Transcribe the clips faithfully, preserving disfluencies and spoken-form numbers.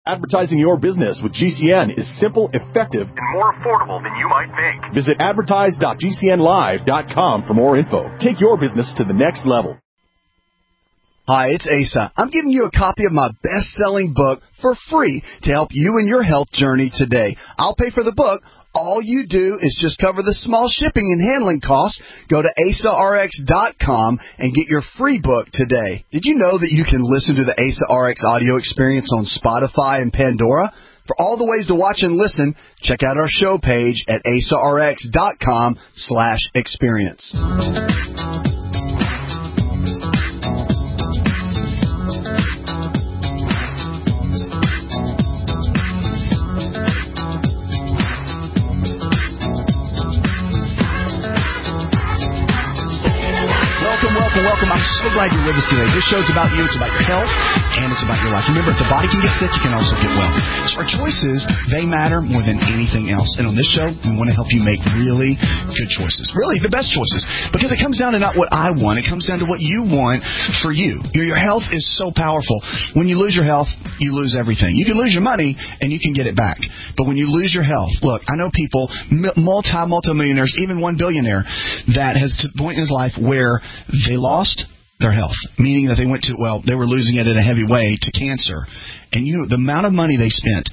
Advertising your business with G C N is simple, effective, and more affordable than you might think. Visit advertise dot g c n live dot com for more info. Take your business to the next level. Hi, it's Asa. I'm giving you a copy of my best-selling book for free to help you in your health journey today. I'll pay for the book. All you do is just cover the small shipping and handling costs. Go to asa r x dot com and get your free book today. Did you know that you can listen to the Asa R X audio experience on Spotify and Pandora? For all the ways to watch and listen, check out our show page at asa r x dot com slash experience. Welcome, welcome. I'm so glad you're with us today. This show's about you. It's about your health, and it's about your life. Remember, if the body can get sick, you can also get well. So our choices, they matter more than anything else. And on this show, we want to help you make really good choices. Really, the best choices. Because it comes down to not what I want. It comes down to what you want for you. Your, your health is so powerful. When you lose your health, you lose everything. You can lose your money, and you can get it back. But when you lose your health, look, I know people, multi, multi-millionaires, even one billionaire, that has to the point in his life where they lost their health, meaning that they went to, well, they were losing it in a heavy way to cancer. And you know, the amount of money they spent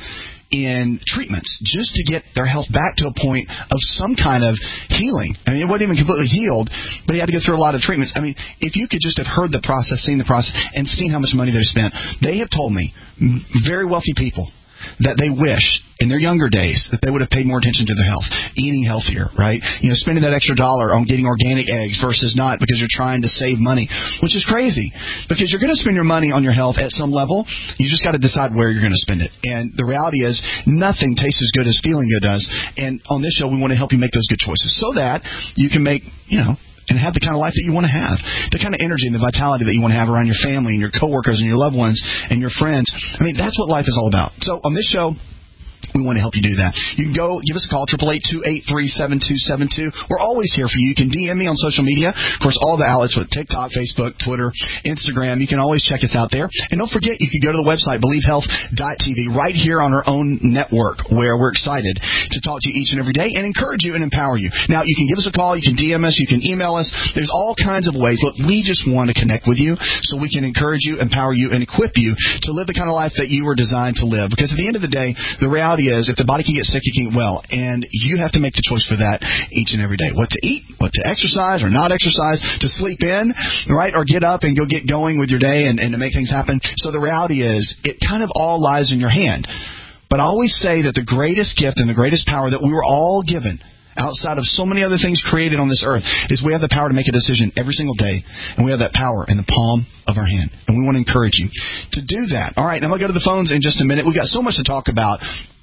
in treatments just to get their health back to a point of some kind of healing. I mean, it wasn't even completely healed, but he had to go through a lot of treatments. I mean, if you could just have heard the process, seen the process, and seen how much money they spent, they have told me, very wealthy people, that they wish in their younger days that they would have paid more attention to their health, eating healthier, right? You know, spending that extra dollar on getting organic eggs versus not because you're trying to save money, which is crazy because you're going to spend your money on your health at some level. You just got to decide where you're going to spend it. And the reality is nothing tastes as good as feeling good does. And on this show, we want to help you make those good choices so that you can make, you know, and have the kind of life that you want to have, the kind of energy and the vitality that you want to have around your family and your coworkers and your loved ones and your friends. I mean, that's what life is all about. So on this show, we want to help you do that. You can go give us a call, eight eight eight, two eight three, seven two seven two. We're always here for you. You can D M me on social media. Of course, all the outlets with TikTok, Facebook, Twitter, Instagram. You can always check us out there. And don't forget, you can go to the website, believe health dot t v, right here on our own network where we're excited to talk to you each and every day and encourage you and empower you. Now, you can give us a call. You can D M us. You can email us. There's all kinds of ways. Look, we just want to connect with you so we can encourage you, empower you, and equip you to live the kind of life that you were designed to live. Because at the end of the day, the reality is if the body can get sick, you can get well. And you have to make the choice for that each and every day. What to eat, what to exercise or not exercise, to sleep in, right, or get up and go get going with your day and, and to make things happen. So the reality is it kind of all lies in your hand. But I always say that the greatest gift and the greatest power that we were all given outside of so many other things created on this earth is we have the power to make a decision every single day, and we have that power in the palm of our hand, and we want to encourage you to do that. All right, now I'm going to go to the phones in just a minute. We've got so much to talk about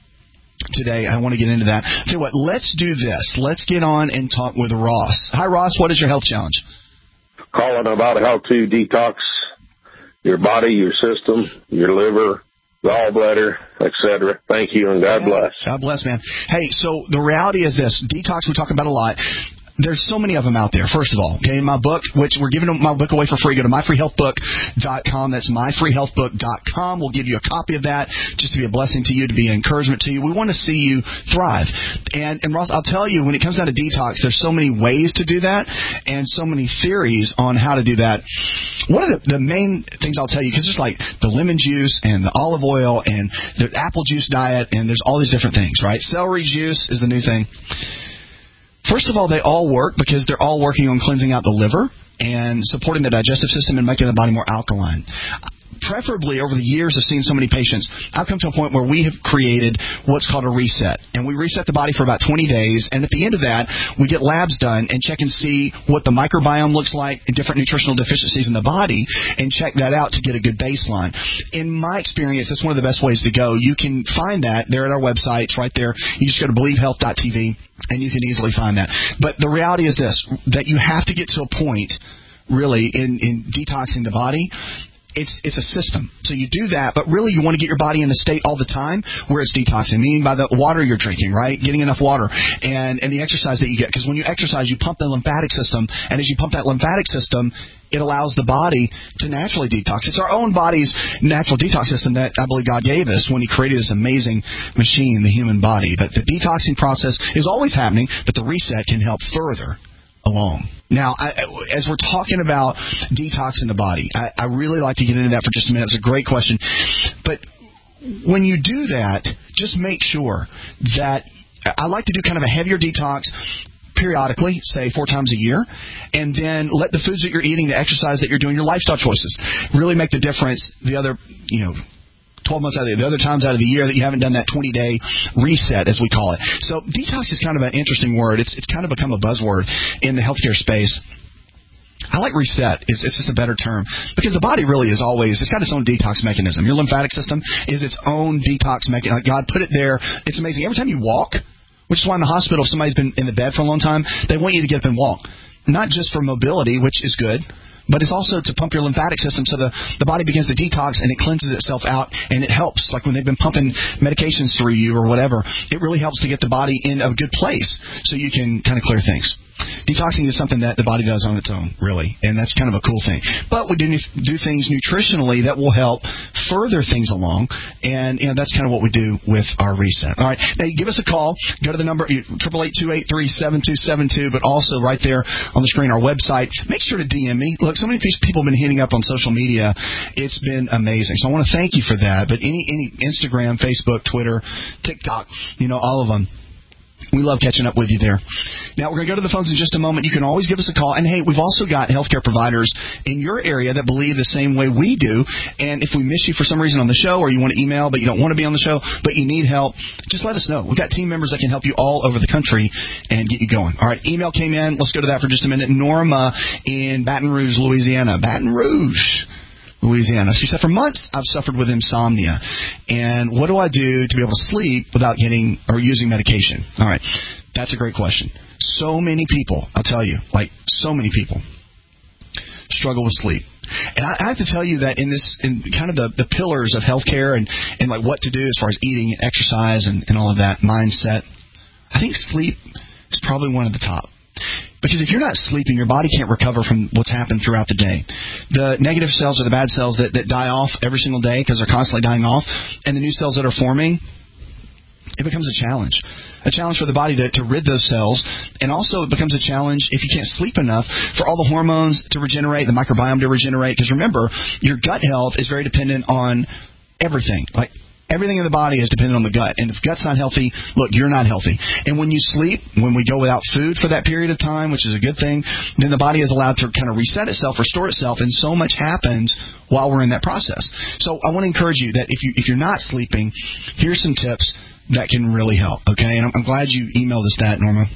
today. I want to get into that. Tell you what, let's do this. Let's get on and talk with Ross. Hi, Ross. What is your health challenge? Calling about how to detox your body, your system, your liver, gallbladder, et cetera. Thank you, and God yeah. bless. God bless, man. Hey, so the reality is this. Detox we talk about a lot. There's so many of them out there, first of all. Okay, in my book, which we're giving my book away for free, go to my free health book dot com. That's my free health book dot com. We'll give you a copy of that just to be a blessing to you, to be an encouragement to you. We want to see you thrive. And, and Ross, I'll tell you, when it comes down to detox, there's so many ways to do that and so many theories on how to do that. One of the, the main things I'll tell you, because there's like the lemon juice and the olive oil and the apple juice diet, and there's all these different things, right? Celery juice is the new thing. First of all, they all work because they're all working on cleansing out the liver and supporting the digestive system and making the body more alkaline. Preferably, over the years of seeing so many patients, I've come to a point where we have created what's called a reset. And we reset the body for about twenty days. And at the end of that, we get labs done and check and see what the microbiome looks like and different nutritional deficiencies in the body and check that out to get a good baseline. In my experience, that's one of the best ways to go. You can find that there at our website. It's right there. You just go to believe health dot t v and you can easily find that. But the reality is this, that you have to get to a point, really, in, in detoxing the body, it's it's a system. So you do that, but really you want to get your body in the state all the time where it's detoxing, meaning by the water you're drinking, right? Getting enough water and, and the exercise that you get. Because when you exercise, you pump the lymphatic system, and as you pump that lymphatic system, it allows the body to naturally detox. It's our own body's natural detox system that I believe God gave us when He created this amazing machine, the human body. But the detoxing process is always happening, but the reset can help further along. Now, I, as we're talking about detoxing the body, I, I really like to get into that for just a minute. It's a great question. But when you do that, just make sure that I like to do kind of a heavier detox periodically, say four times a year, and then let the foods that you're eating, the exercise that you're doing, your lifestyle choices really make the difference the other, you know, twelve months out of the, the other times out of the year that you haven't done that twenty-day reset, as we call it. So detox is kind of an interesting word. It's it's kind of become a buzzword in the healthcare space. I like reset. It's, it's just a better term because the body really is always, it's got its own detox mechanism. Your lymphatic system is its own detox mechanism. God put it there. It's amazing. Every time you walk, which is why in the hospital, if somebody's been in the bed for a long time, they want you to get up and walk. Not just for mobility, which is good, but it's also to pump your lymphatic system so the, the body begins to detox and it cleanses itself out and it helps. Like when they've been pumping medications through you or whatever, it really helps to get the body in a good place so you can kind of clear things. Detoxing is something that the body does on its own, really, and that's kind of a cool thing. But we do do things nutritionally that will help further things along, and you know, that's kind of what we do with our reset. All right, now you give us a call. Go to the number eight eight eight, two eight three, seven two seven two, but also right there on the screen, our website. Make sure to D M me. Look, so many people have been hitting up on social media. It's been amazing. So I want to thank you for that. But any any Instagram, Facebook, Twitter, TikTok, you know, all of them. We love catching up with you there. Now, we're going to go to the phones in just a moment. You can always give us a call. And, hey, we've also got healthcare providers in your area that believe the same way we do. And if we miss you for some reason on the show or you want to email but you don't want to be on the show but you need help, just let us know. We've got team members that can help you all over the country and get you going. All right, email came in. Let's go to that for just a minute. Norma in Baton Rouge, Louisiana. Baton Rouge. Louisiana. She said, for months, I've suffered with insomnia. And what do I do to be able to sleep without getting or using medication? All right. That's a great question. So many people, I'll tell you, like so many people, struggle with sleep. And I, I have to tell you that in this, in kind of the, the pillars of healthcare and, and like what to do as far as eating and exercise and, and all of that mindset, I think sleep is probably one of the top. Because if you're not sleeping, your body can't recover from what's happened throughout the day. The negative cells or the bad cells that, that die off every single day because they're constantly dying off, and the new cells that are forming, it becomes a challenge. A challenge for the body to, to rid those cells, and also it becomes a challenge if you can't sleep enough for all the hormones to regenerate, the microbiome to regenerate. Because remember, your gut health is very dependent on everything. Like, everything in the body is dependent on the gut. And if the gut's not healthy, look, you're not healthy. And when you sleep, when we go without food for that period of time, which is a good thing, then the body is allowed to kind of reset itself, restore itself, and so much happens while we're in that process. So I want to encourage you that if, you, if you're not sleeping, here's some tips that can really help, okay? And I'm, I'm glad you emailed us that, Norma.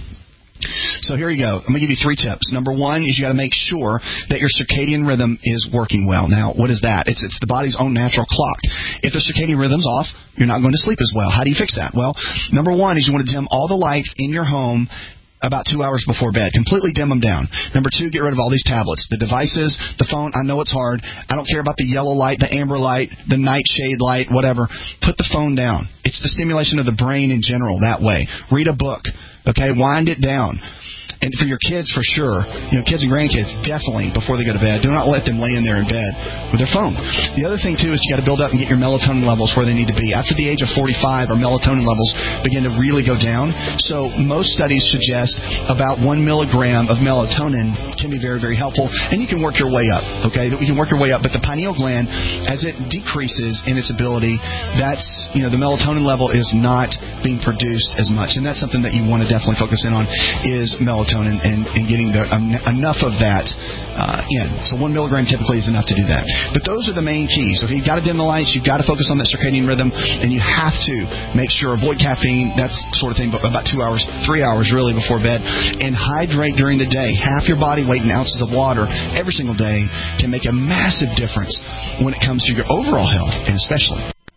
So here you go. I'm going to give you three tips. Number one is you got to make sure that your circadian rhythm is working well. Now, what is that? It's it's the body's own natural clock. If the circadian rhythm's off, you're not going to sleep as well. How do you fix that? Well, number one is you want to dim all the lights in your home about two hours before bed. Completely dim them down. Number two, get rid of all these tablets. The devices, the phone, I know it's hard. I don't care about the yellow light, the amber light, the nightshade light, whatever. Put the phone down. It's the stimulation of the brain in general that way. Read a book. Okay, wind it down. And for your kids, for sure, you know, kids and grandkids, definitely, before they go to bed, do not let them lay in there in bed with their phone. The other thing, too, is you got to build up and get your melatonin levels where they need to be. After the age of forty-five, our melatonin levels begin to really go down. So most studies suggest about one milligram of melatonin can be very, very helpful. And you can work your way up, okay? You can work your way up. But the pineal gland, as it decreases in its ability, that's, you know, the melatonin level is not being produced as much. And that's something that you want to definitely focus in on is melatonin. And, and getting the, um, enough of that uh, in. So one milligram typically is enough to do that. But those are the main keys. So if you've got to dim the lights, you've got to focus on that circadian rhythm, and you have to make sure, avoid caffeine, that sort of thing, but about two hours, three hours really before bed, and hydrate during the day. Half your body weight in ounces of water every single day can make a massive difference when it comes to your overall health, and especially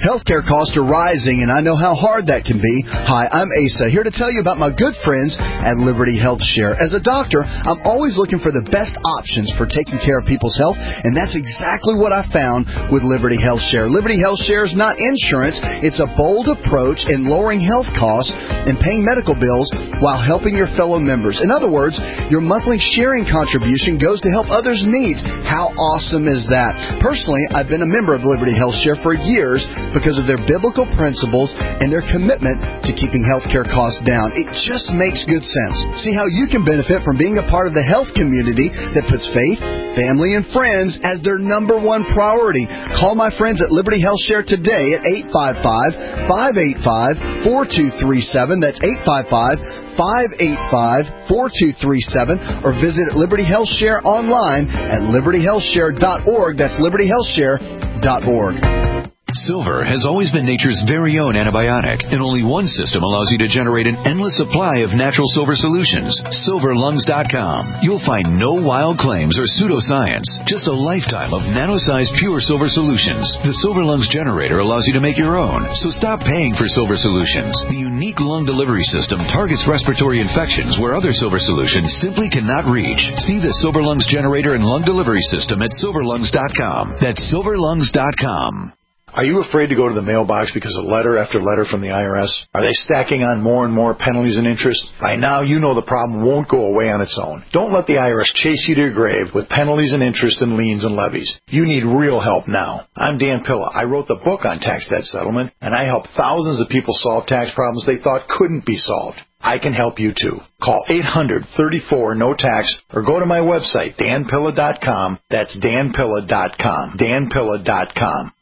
Healthcare costs are rising, and I know how hard that can be. Hi, I'm Asa, here to tell you about my good friends at Liberty Health Share. As a doctor, I'm always looking for the best options for taking care of people's health, and that's exactly what I found with Liberty Health Share. Liberty Health Share is not insurance. It's a bold approach in lowering health costs and paying medical bills while helping your fellow members. In other words, your monthly sharing contribution goes to help others' needs. How awesome is that? Personally, I've been a member of Liberty Health Share for years because of their biblical principles and their commitment to keeping healthcare costs down. It just makes good sense. See how you can benefit from being a part of the health community that puts faith, family, and friends as their number one priority. Call my friends at Liberty Health Share today at eight five five, five eight five, four two three seven. That's eight five five, five eight five, four two three seven. Or visit Liberty Health Share online at liberty health share dot org. That's liberty health share dot org. Silver has always been nature's very own antibiotic, and only one system allows you to generate an endless supply of natural silver solutions. silver lungs dot com. You'll find no wild claims or pseudoscience, just a lifetime of nano-sized pure silver solutions. The Silver Lungs generator allows you to make your own, so stop paying for silver solutions. The unique lung delivery system targets respiratory infections where other silver solutions simply cannot reach. See the Silver Lungs generator and lung delivery system at silver lungs dot com. That's silver lungs dot com. Are you afraid to go to the mailbox because of letter after letter from the I R S? Are they stacking on more and more penalties and interest? By now, you know the problem won't go away on its own. Don't let the I R S chase you to your grave with penalties and interest and liens and levies. You need real help now. I'm Dan Pilla. I wrote the book on tax debt settlement, and I help thousands of people solve tax problems they thought couldn't be solved. I can help you too. Call eight hundred, thirty-four, no tax or go to my website, dan pilla dot com. That's dan pilla dot com. dan pilla dot com.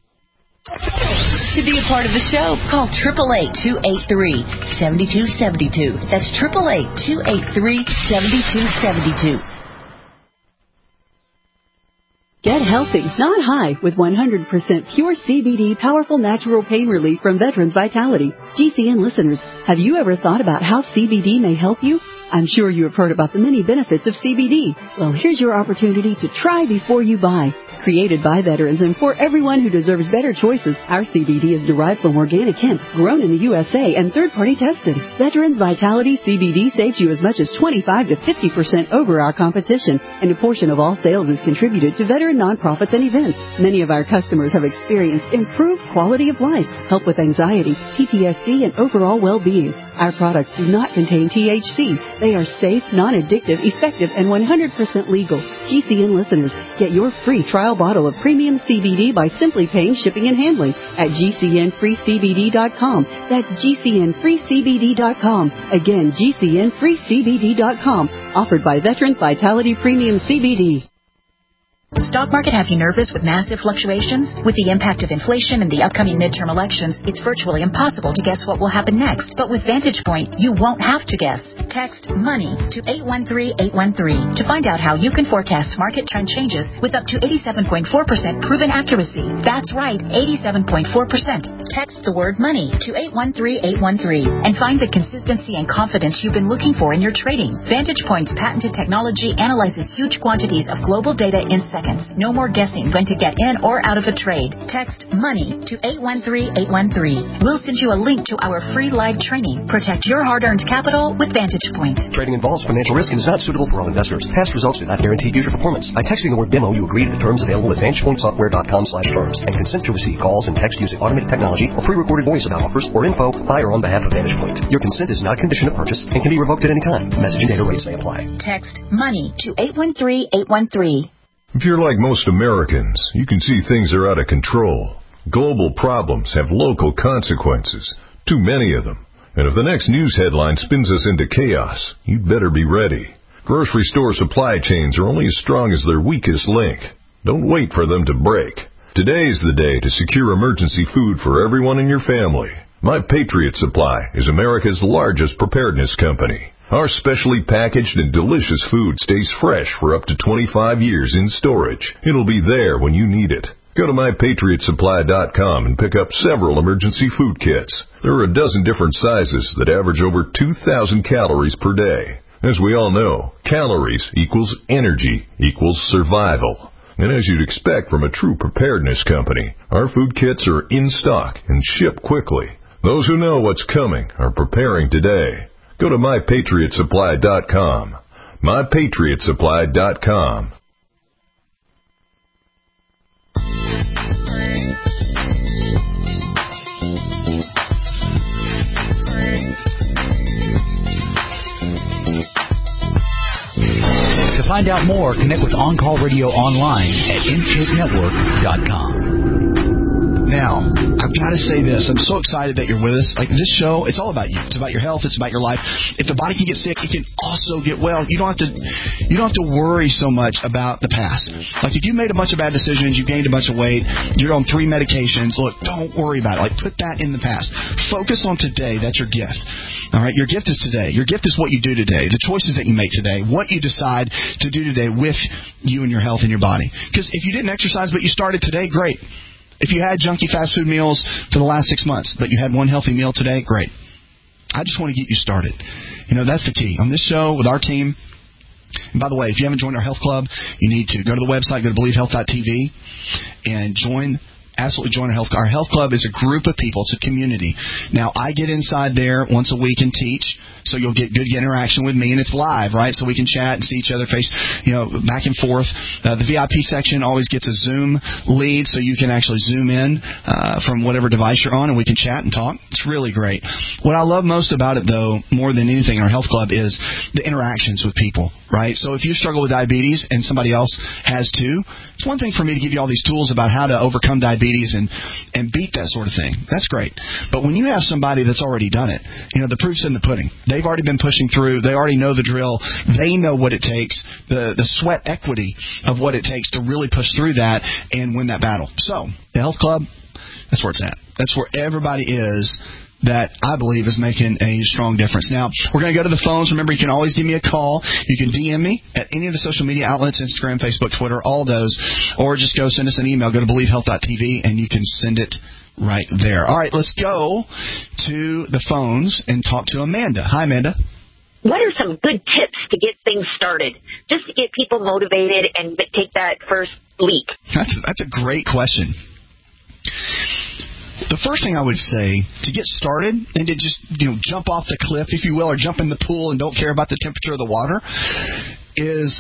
To be a part of the show, call eight eight eight, two eight three, seven two seven two. That's eight eight eight, two eight three, seven two seven two. Get healthy, not high, with one hundred percent pure C B D powerful natural pain relief from Veterans Vitality. G C N listeners, have you ever thought about how C B D may help you? I'm sure you have heard about the many benefits of C B D. Well, here's your opportunity to try before you buy. Created by veterans and for everyone who deserves better choices, our C B D is derived from organic hemp, grown in the U S A and third-party tested. Veterans Vitality C B D saves you as much as twenty-five to fifty percent over our competition, and a portion of all sales is contributed to veteran nonprofits and events. Many of our customers have experienced improved quality of life, help with anxiety, P T S D, and overall well-being. Our products do not contain T H C. They are safe, non-addictive, effective, and one hundred percent legal. G C N listeners, get your free trial bottle of premium C B D by simply paying shipping and handling at G C N free C B D dot com. That's G C N free C B D dot com. Again, G C N free C B D dot com. Offered by Veterans Vitality Premium C B D. Stock market have you nervous with massive fluctuations? With the impact of inflation and the upcoming midterm elections, it's virtually impossible to guess what will happen next. But with Vantage Point, you won't have to guess. Text MONEY to eight one three, eight one three to find out how you can forecast market trend changes with up to eighty-seven point four percent proven accuracy. That's right, eighty-seven point four percent. Text the word MONEY to eight one three, eight one three and find the consistency and confidence you've been looking for in your trading. Vantage Point's patented technology analyzes huge quantities of global data in seconds. No more guessing when to get in or out of a trade. Text MONEY to eight one three, eight one three. We'll send you a link to our free live training. Protect your hard-earned capital with Vantage Point. Trading involves financial risk and is not suitable for all investors. Past results do not guarantee future performance. By texting the word demo, you agree to the terms available at vantage point software dot com slash terms and consent to receive calls and text using automated technology or pre-recorded voice about offers or info by or on behalf of Vantage Point. Your consent is not a condition of purchase and can be revoked at any time. Message and data rates may apply. Text MONEY to eight one three, eight one three. If you're like most Americans, you can see things are out of control. Global problems have local consequences, too many of them. And if the next news headline spins us into chaos, you'd better be ready. Grocery store supply chains are only as strong as their weakest link. Don't wait for them to break. Today's the day to secure emergency food for everyone in your family. My Patriot Supply is America's largest preparedness company. Our specially packaged and delicious food stays fresh for up to twenty-five years in storage. It'll be there when you need it. Go to my patriot supply dot com and pick up several emergency food kits. There are a dozen different sizes that average over two thousand calories per day. As we all know, calories equals energy equals survival. And as you'd expect from a true preparedness company, our food kits are in stock and ship quickly. Those who know what's coming are preparing today. Go to my patriot supply dot com. my patriot supply dot com. To find out more, connect with On Call Radio online at in shape network dot com. Now, I've got to say this. I'm so excited that you're with us. Like, this show, it's all about you. It's about your health. It's about your life. If the body can get sick, it can also get well. You don't have to you don't have to worry so much about the past. Like, if you made a bunch of bad decisions, you gained a bunch of weight, you're on three medications, look, don't worry about it. Like, put that in the past. Focus on today. That's your gift. All right? Your gift is today. Your gift is what you do today, the choices that you make today, what you decide to do today with you and your health and your body. Because if you didn't exercise but you started today, great. If you had junky fast food meals for the last six months, but you had one healthy meal today, great. I just want to get you started. You know, that's the key. On this show with our team, and by the way, if you haven't joined our health club, you need to go to the website, go to believe health dot t v, and join. Absolutely join our health club. Our health club is a group of people. It's a community. Now, I get inside there once a week and teach, so you'll get good interaction with me, and it's live, right? So we can chat and see each other face, you know, back and forth. Uh, the V I P section always gets a Zoom lead, so you can actually zoom in uh, from whatever device you're on, and we can chat and talk. It's really great. What I love most about it, though, more than anything in our health club, is the interactions with people, right? So if you struggle with diabetes and somebody else has too, it's one thing for me to give you all these tools about how to overcome diabetes and, and beat that sort of thing. That's great. But when you have somebody that's already done it, you know, the proof's in the pudding. They've already been pushing through. They already know the drill. They know what it takes, the, the sweat equity of what it takes to really push through that and win that battle. So, the health club, that's where it's at. That's where everybody is that I believe is making a strong difference. Now, we're going to go to the phones. Remember, you can always give me a call. You can D M me at any of the social media outlets, Instagram, Facebook, Twitter, all those, or just go send us an email. Go to believe health dot t v, and you can send it right there. All right, let's go to the phones and talk to Amanda. Hi, Amanda. What are some good tips to get things started, just to get people motivated and take that first leap? That's, that's a great question. The first thing I would say, to get started and to just, you know, jump off the cliff, if you will, or jump in the pool and don't care about the temperature of the water, is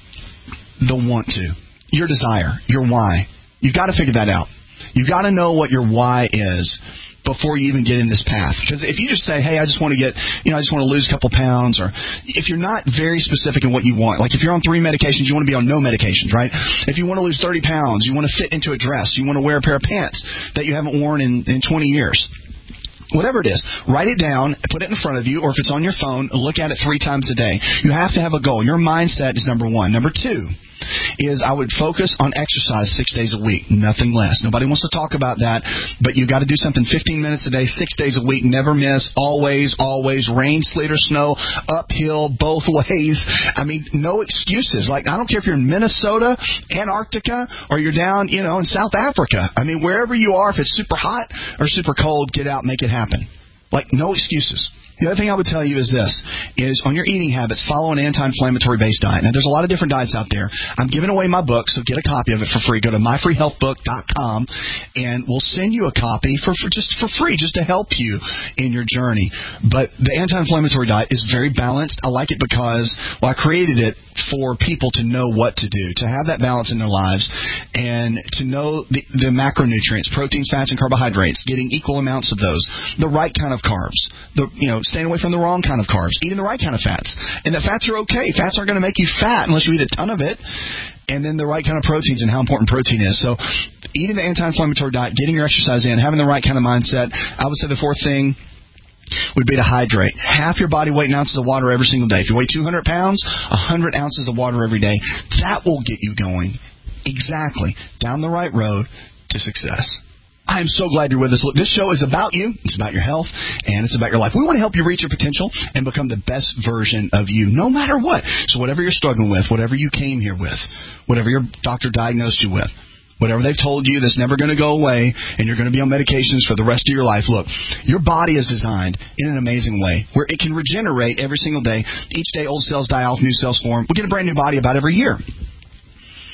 the want to, your desire, your why. You've got to figure that out. You've got to know what your why is before you even get in this path. Because if you just say, hey, I just want to get, you know, I just want to lose a couple pounds, or if you're not very specific in what you want, like if you're on three medications, you want to be on no medications, right? If you want to lose thirty pounds, you want to fit into a dress, you want to wear a pair of pants that you haven't worn in, in twenty years. Whatever it is, write it down, put it in front of you, or if it's on your phone, look at it three times a day. You have to have a goal. Your mindset is number one. Number two is I would focus on exercise six days a week, nothing less. Nobody wants to talk about that, but you've got to do something fifteen minutes a day, six days a week, never miss, always, always, rain, sleet, or snow, uphill, both ways. I mean, no excuses. Like, I don't care if you're in Minnesota, Antarctica, or you're down, you know, in South Africa. I mean, wherever you are, if it's super hot or super cold, get out, make it happen. Like, no excuses. The other thing I would tell you is this, is on your eating habits, follow an anti-inflammatory based diet. Now, there's a lot of different diets out there. I'm giving away my book, so get a copy of it for free. Go to my free health book dot com, and we'll send you a copy for, for just for free, just to help you in your journey. But the anti-inflammatory diet is very balanced. I like it because, well, I created it for people to know what to do, to have that balance in their lives, and to know the, the macronutrients, proteins, fats, and carbohydrates, getting equal amounts of those, the right kind of carbs, the, you know, staying away from the wrong kind of carbs, eating the right kind of fats. And the fats are okay. Fats aren't going to make you fat unless you eat a ton of it. And then the right kind of proteins and how important protein is. So eating the anti-inflammatory diet, getting your exercise in, having the right kind of mindset. I would say the fourth thing would be to hydrate. Half your body weight in ounces of water every single day. If you weigh two hundred pounds, one hundred ounces of water every day. That will get you going exactly down the right road to success. I am so glad you're with us. Look, this show is about you. It's about your health, and it's about your life. We want to help you reach your potential and become the best version of you, no matter what. So whatever you're struggling with, whatever you came here with, whatever your doctor diagnosed you with, whatever they've told you that's never going to go away, and you're going to be on medications for the rest of your life, look, your body is designed in an amazing way where it can regenerate every single day. Each day, old cells die off, new cells form. We get a brand new body about every year.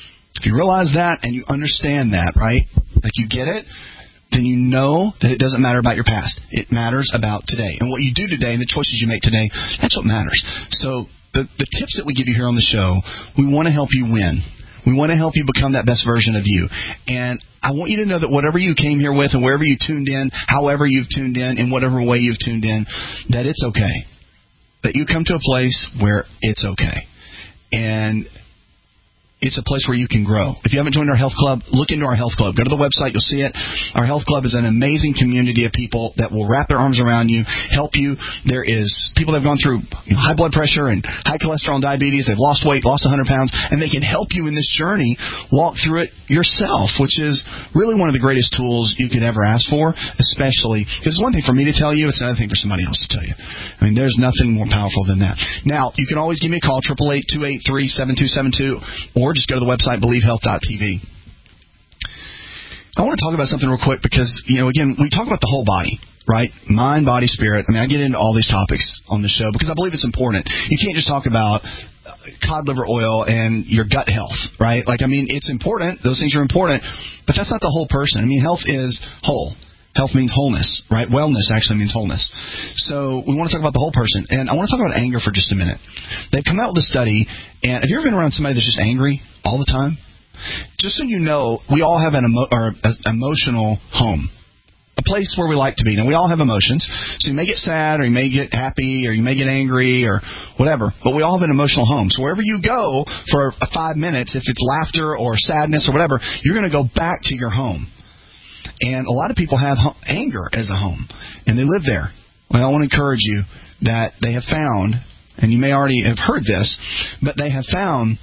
If you realize that and you understand that, right, like you get it, then you know that it doesn't matter about your past. It matters about today. And what you do today and the choices you make today, that's what matters. So the, the tips that we give you here on the show, we want to help you win. We want to help you become that best version of you. And I want you to know that whatever you came here with and wherever you tuned in, however you've tuned in, in whatever way you've tuned in, that it's okay. That you come to a place where it's okay. And it's a place where you can grow. If you haven't joined our health club, look into our health club. Go to the website. You'll see it. Our health club is an amazing community of people that will wrap their arms around you, help you. There is people that have gone through you know, high blood pressure and high cholesterol and diabetes. They've lost weight, lost one hundred pounds, and they can help you in this journey walk through it yourself, which is really one of the greatest tools you could ever ask for, especially because it's one thing for me to tell you. It's another thing for somebody else to tell you. I mean, there's nothing more powerful than that. Now, you can always give me a call, eight eight eight, two eight three, seven two seven two, or just go to the website, believe health dot t v. I want to talk about something real quick because, you know, again, we talk about the whole body, right? Mind, body, spirit. I mean, I get into all these topics on the show because I believe it's important. You can't just talk about cod liver oil and your gut health, right? Like, I mean, it's important. Those things are important, but that's not the whole person. I mean, health is whole. Health means wholeness, right? Wellness actually means wholeness. So we want to talk about the whole person. And I want to talk about anger for just a minute. They've come out with a study, and have you ever been around somebody that's just angry all the time? Just so you know, we all have an emo- or a, emotional home, a place where we like to be. Now, we all have emotions. So you may get sad, or you may get happy, or you may get angry, or whatever. But we all have an emotional home. So wherever you go for five minutes, if it's laughter or sadness or whatever, you're going to go back to your home. And a lot of people have anger as a home, and they live there. Well, I want to encourage you that they have found, and you may already have heard this, but they have found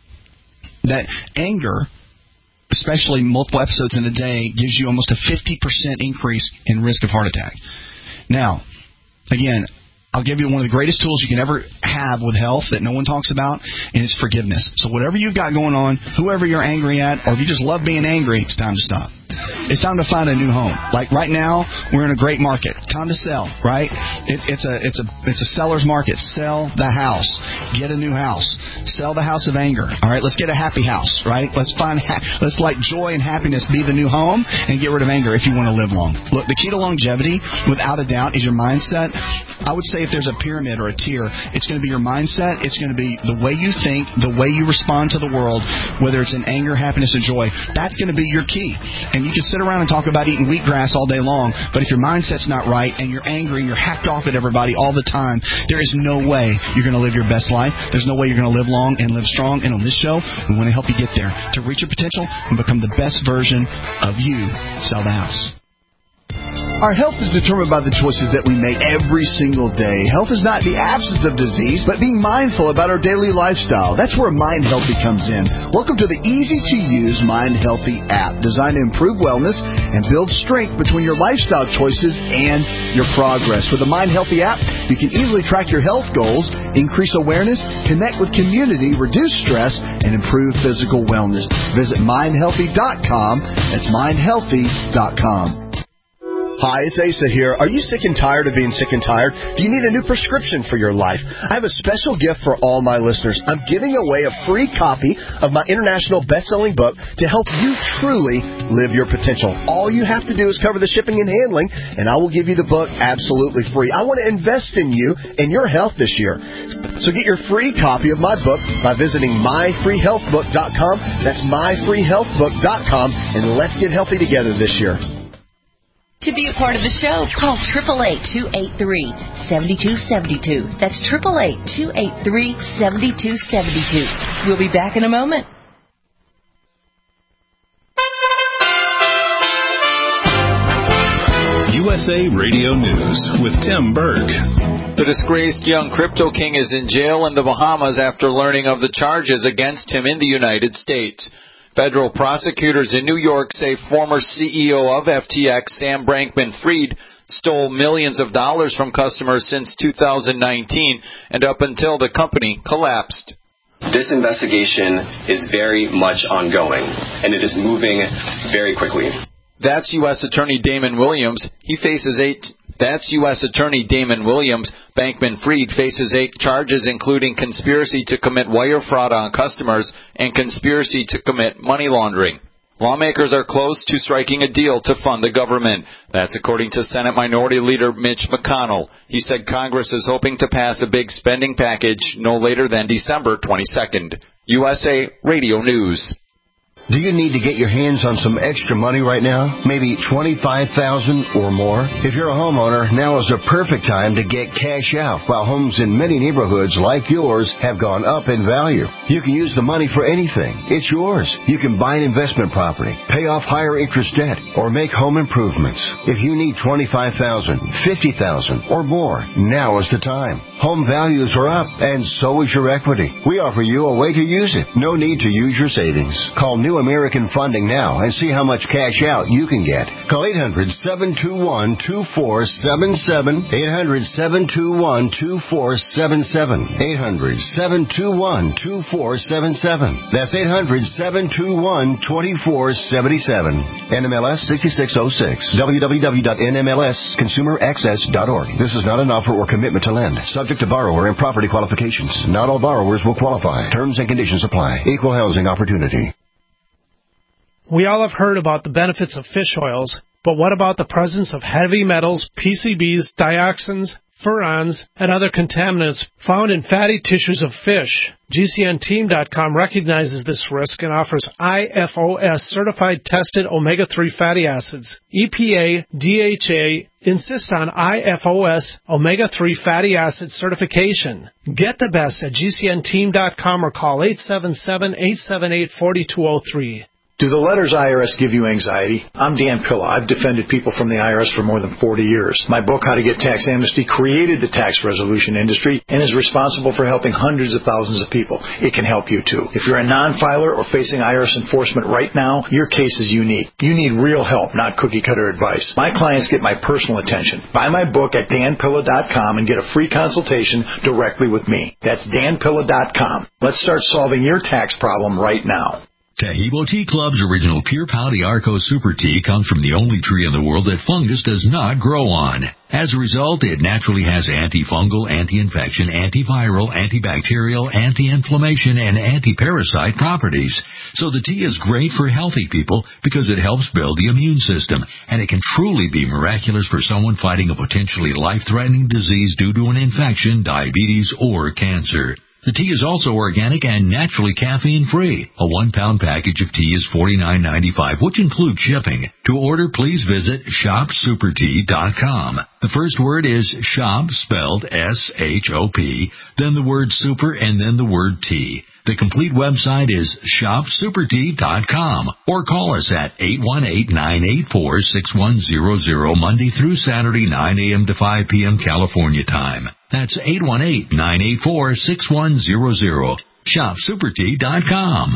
that anger, especially multiple episodes in a day, gives you almost a fifty percent increase in risk of heart attack. Now, again, I'll give you one of the greatest tools you can ever have with health that no one talks about, and it's forgiveness. So whatever you've got going on, whoever you're angry at, or if you just love being angry, it's time to stop. It's time to find a new home. Like right now, we're in a great market. Time to sell, right? It, it's a it's a it's a seller's market. Sell the house. Get a new house. Sell the house of anger. All right, let's get a happy house, right? Let's find ha- let's let joy and happiness be the new home, and get rid of anger if you want to live long. Look, the key to longevity, without a doubt, is your mindset. I would say if there's a pyramid or a tier, it's going to be your mindset. It's going to be the way you think, the way you respond to the world, whether it's in anger, happiness, or joy. That's going to be your key. And you can sit around and talk about eating wheatgrass all day long, but if your mindset's not right and you're angry and you're hacked off at everybody all the time, there is no way you're going to live your best life. There's no way you're going to live long and live strong. And on this show, we want to help you get there to reach your potential and become the best version of you. Sell the house. Our health is determined by the choices that we make every single day. Health is not the absence of disease, but being mindful about our daily lifestyle. That's where Mind Healthy comes in. Welcome to the easy-to-use Mind Healthy app, designed to improve wellness and build strength between your lifestyle choices and your progress. With the Mind Healthy app, you can easily track your health goals, increase awareness, connect with community, reduce stress, and improve physical wellness. Visit mind healthy dot com. That's mind healthy dot com. Hi, it's Asa here. Are you sick and tired of being sick and tired? Do you need a new prescription for your life? I have a special gift for all my listeners. I'm giving away a free copy of my international best-selling book to help you truly live your potential. All you have to do is cover the shipping and handling, and I will give you the book absolutely free. I want to invest in you and your health this year. So get your free copy of my book by visiting my free health book dot com. That's my free health book dot com, and let's get healthy together this year. To be a part of the show, call eight eight eight, two eight three, seven two seven two. That's eight eight eight, two eight three, seven two seven two. We'll be back in a moment. U S A Radio News with Tim Berg. The disgraced young crypto king is in jail in the Bahamas after learning of the charges against him in the United States. Federal prosecutors in New York say former C E O of F T X, Sam Bankman-Fried, stole millions of dollars from customers since two thousand nineteen and up until the company collapsed. This investigation is very much ongoing, and it is moving very quickly. That's U S Attorney Damon Williams. He faces eight That's U S Attorney Damon Williams. Bankman-Fried faces eight charges, including conspiracy to commit wire fraud on customers and conspiracy to commit money laundering. Lawmakers are close to striking a deal to fund the government. That's according to Senate Minority Leader Mitch McConnell. He said Congress is hoping to pass a big spending package no later than December twenty-second. U S A Radio News. Do you need to get your hands on some extra money right now? Maybe twenty-five thousand dollars or more? If you're a homeowner, now is the perfect time to get cash out while homes in many neighborhoods like yours have gone up in value. You can use the money for anything. It's yours. You can buy an investment property, pay off higher interest debt, or make home improvements. If you need twenty-five thousand dollars, fifty thousand dollars or more, now is the time. Home values are up, and so is your equity. We offer you a way to use it. No need to use your savings. Call New American Funding now and see how much cash out you can get. Call eight hundred, seven two one, two four seven seven, eight hundred, seven two one, two four seven seven, eight hundred, seven two one, two four seven seven. That's eight hundred, seven two one, two four seven seven. N M L S sixty-six oh six. w w w dot n m l s consumer access dot org. This is not an offer or commitment to lend. Subject to borrower and property qualifications. Not all borrowers will qualify. Terms and conditions apply. Equal housing opportunity. We all have heard about the benefits of fish oils, but what about the presence of heavy metals, P C Bs, dioxins, furans, and other contaminants found in fatty tissues of fish? G C N team dot com recognizes this risk and offers I F O S certified tested omega three fatty acids. E P A, D H A insist on I F O S omega three fatty acid certification. Get the best at G C N team dot com or call eight seven seven, eight seven eight, four two zero three. Do the letters I R S give you anxiety? I'm Dan Pilla. I've defended people from the I R S for more than forty years. My book, How to Get Tax Amnesty, created the tax resolution industry and is responsible for helping hundreds of thousands of people. It can help you, too. If you're a non-filer or facing I R S enforcement right now, your case is unique. You need real help, not cookie-cutter advice. My clients get my personal attention. Buy my book at dan pilla dot com and get a free consultation directly with me. That's dan pilla dot com. Let's start solving your tax problem right now. Tahibo Tea Club's original Pure Pau Arco Super Tea comes from the only tree in the world that fungus does not grow on. As a result, it naturally has antifungal, anti-infection, antiviral, antibacterial, anti-inflammation, and anti-parasite properties. So the tea is great for healthy people because it helps build the immune system, and it can truly be miraculous for someone fighting a potentially life-threatening disease due to an infection, diabetes, or cancer. The tea is also organic and naturally caffeine-free. A one-pound package of tea is forty-nine ninety-five, which includes shipping. To order, please visit shop super tea dot com. The first word is shop, spelled S H O P, then the word super, and then the word tea. The complete website is shop super tea dot com, or call us at eight one eight, nine eight four, six one zero zero Monday through Saturday, nine a.m. to five p.m. California time. That's eight one eight, nine eight four, six one zero zero. shop super tea dot com.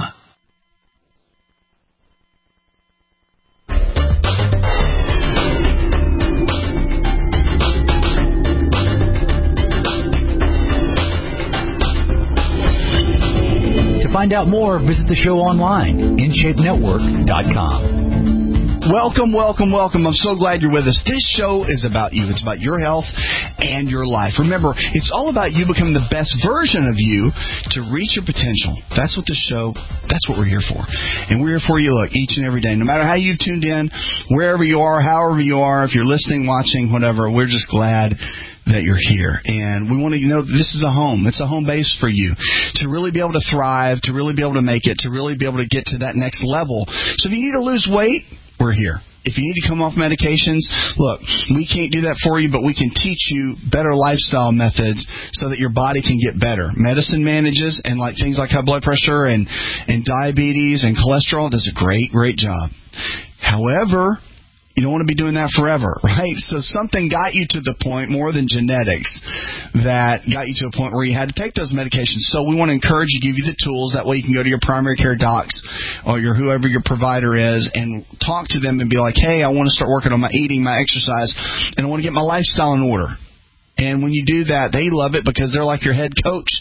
To find out more, visit the show online, in shape network dot com. Welcome, welcome, welcome. I'm so glad you're with us. This show is about you. It's about your health and your life. Remember, it's all about you becoming the best version of you to reach your potential. That's what this show, that's what we're here for. And we're here for you, look, each and every day. No matter how you tuned in, wherever you are, however you are, if you're listening, watching, whatever, we're just glad that you're here. And we want to know this is a home. It's a home base for you to really be able to thrive, to really be able to make it, to really be able to get to that next level. So if you need to lose weight, we're here. If you need to come off medications, look, we can't do that for you, but we can teach you better lifestyle methods so that your body can get better. Medicine manages, and like things like high blood pressure and, and diabetes and cholesterol does a great, great job. However, you don't want to be doing that forever, right? So something got you to the point, more than genetics, that got you to a point where you had to take those medications. So we want to encourage you, give you the tools. That way you can go to your primary care docs or your whoever your provider is and talk to them and be like, hey, I want to start working on my eating, my exercise, and I want to get my lifestyle in order. And when you do that, they love it because they're like your head coach,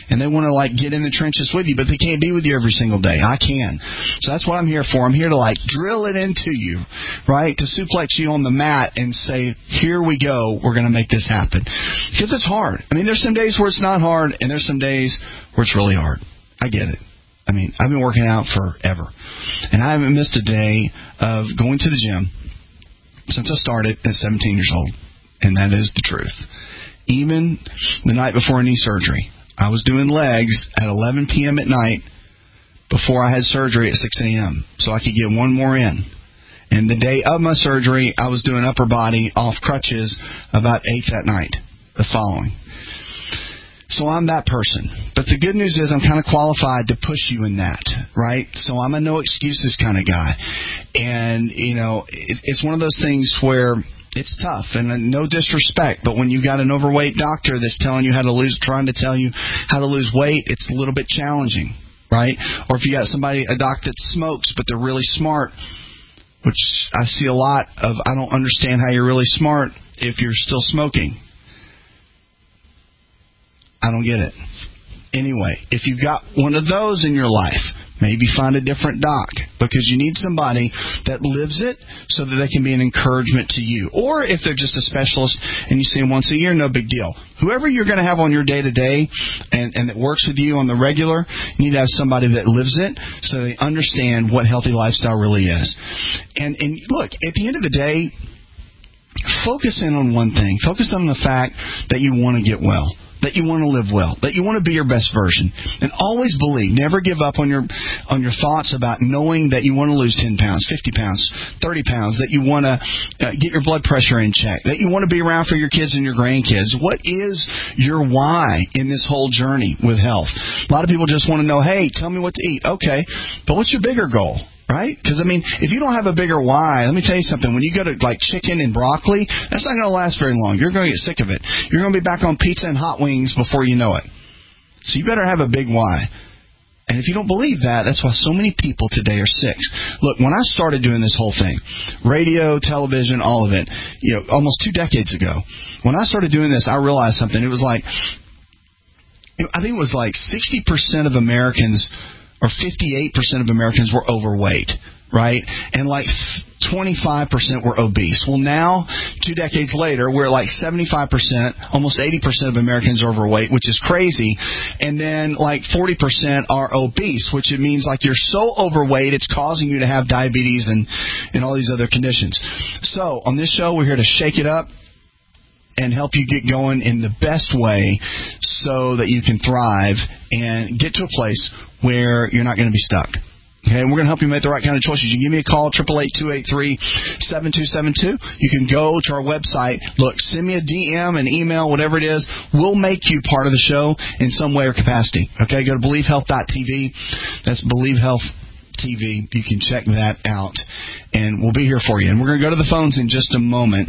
and they want to like get in the trenches with you, but they can't be with you every single day. I can. So that's what I'm here for. I'm here to like drill it into you, right? To suplex you on the mat and say, here we go. We're going to make this happen. Because it's hard. I mean, there's some days where it's not hard, and there's some days where it's really hard. I get it. I mean, I've been working out forever, and I haven't missed a day of going to the gym since I started at seventeen years old, and that is the truth. Even the night before knee surgery, I was doing legs at eleven p.m. at night before I had surgery at six a.m. so I could get one more in. And the day of my surgery, I was doing upper body off crutches about eight that night, the following. So I'm that person. But the good news is I'm kind of qualified to push you in that, right? So I'm a no excuses kind of guy. And, you know, it, it's one of those things where it's tough, and no disrespect, but when you got an overweight doctor that's telling you how to lose, trying to tell you how to lose weight, it's a little bit challenging, right? Or if you got somebody, a doc that smokes, but they're really smart, which I see a lot of, I don't understand how you're really smart if you're still smoking. I don't get it. Anyway, if you've got one of those in your life, maybe find a different doc, because you need somebody that lives it so that they can be an encouragement to you. Or if they're just a specialist and you see them once a year, no big deal. Whoever you're going to have on your day-to-day and, and that works with you on the regular, you need to have somebody that lives it so they understand what healthy lifestyle really is. And, and look, at the end of the day, focus in on one thing. Focus on the fact that you want to get well, that you want to live well, that you want to be your best version. And always believe, never give up on your on your thoughts about knowing that you want to lose ten pounds, fifty pounds, thirty pounds, that you want to uh, get your blood pressure in check, that you want to be around for your kids and your grandkids. What is your why in this whole journey with health? A lot of people just want to know, hey, tell me what to eat. Okay, but what's your bigger goal? Right? Because, I mean, if you don't have a bigger why, let me tell you something. When you go to, like, chicken and broccoli, that's not going to last very long. You're going to get sick of it. You're going to be back on pizza and hot wings before you know it. So you better have a big why. And if you don't believe that, that's why so many people today are sick. Look, when I started doing this whole thing, radio, television, all of it, you know, almost two decades ago, when I started doing this, I realized something. It was like, I think it was like sixty percent of Americans or fifty-eight percent of Americans were overweight, right? And like twenty-five percent were obese. Well, now, two decades later, we're like seventy-five percent, almost eighty percent of Americans are overweight, which is crazy. And then like forty percent are obese, which it means like you're so overweight, it's causing you to have diabetes and, and all these other conditions. So on this show, we're here to shake it up and help you get going in the best way so that you can thrive and get to a place where you're not going to be stuck. Okay, and we're going to help you make the right kind of choices. You can give me a call, eight eight eight, two eight three, seven two seven two. You can go to our website. Look, send me a D M, an email, whatever it is. We'll make you part of the show in some way or capacity. Okay, go to believe health dot t v. That's Believe Health T V. You can check that out, and we'll be here for you. And we're going to go to the phones in just a moment.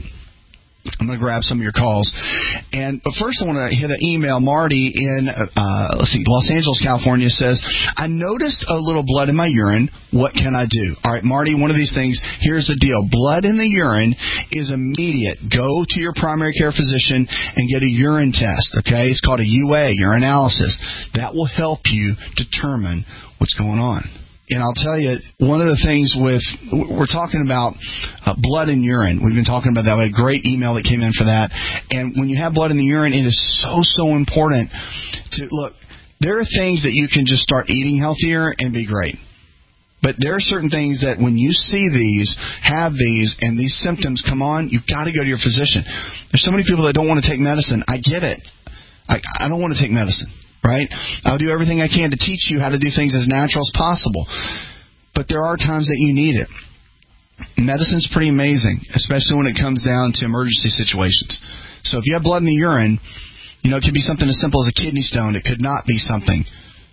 I'm going to grab some of your calls. And but first I want to hit an email. Marty in, uh, let's see, Los Angeles, California says, I noticed a little blood in my urine. What can I do? All right, Marty, one of these things, here's the deal. Blood in the urine is immediate. Go to your primary care physician and get a urine test, okay? It's called a U A, urinalysis. That will help you determine what's going on. And I'll tell you, one of the things with, we're talking about uh, blood and urine. We've been talking about that. We had a great email that came in for that. And when you have blood in the urine, it is so, so important to, look, there are things that you can just start eating healthier and be great. But there are certain things that when you see these, have these, and these symptoms come on, you've got to go to your physician. There's so many people that don't want to take medicine. I get it. I, I don't want to take medicine. Right? I'll do everything I can to teach you how to do things as natural as possible. But there are times that you need it. Medicine's pretty amazing, especially when it comes down to emergency situations. So if you have blood in the urine, you know, it could be something as simple as a kidney stone. It could not be something